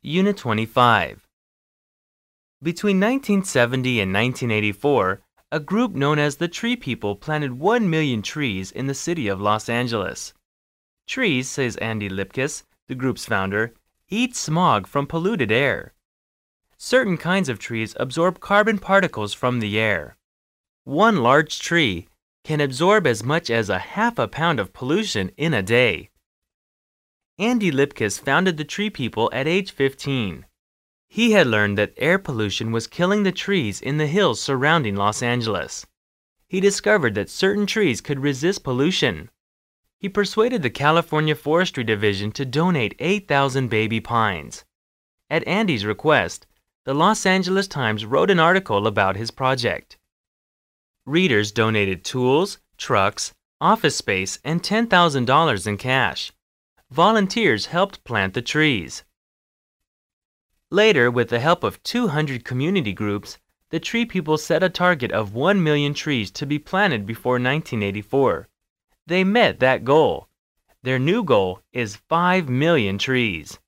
Unit 25. Between 1970 and 1984, a group known as the Tree People planted 1 million trees in the city of Los Angeles. Trees, says Andy Lipkiss, the group's founder, eat smog from polluted air. Certain kinds of trees absorb carbon particles from the air. One large tree can absorb as much as half a pound of pollution in a day. Andy Lipkiss founded the Tree People at age 15. He had learned that air pollution was killing the trees in the hills surrounding Los Angeles. He discovered that certain trees could resist pollution. He persuaded the California Forestry Division to donate 8,000 baby pines. At Andy's request, the Los Angeles Times wrote an article about his project. Readers donated tools, trucks, office space, and $10,000 in cash. Volunteers helped plant the trees. Later, with the help of 200 community groups, the Tree People set a target of 1 million trees to be planted before 1984. They met that goal. Their new goal is 5 million trees.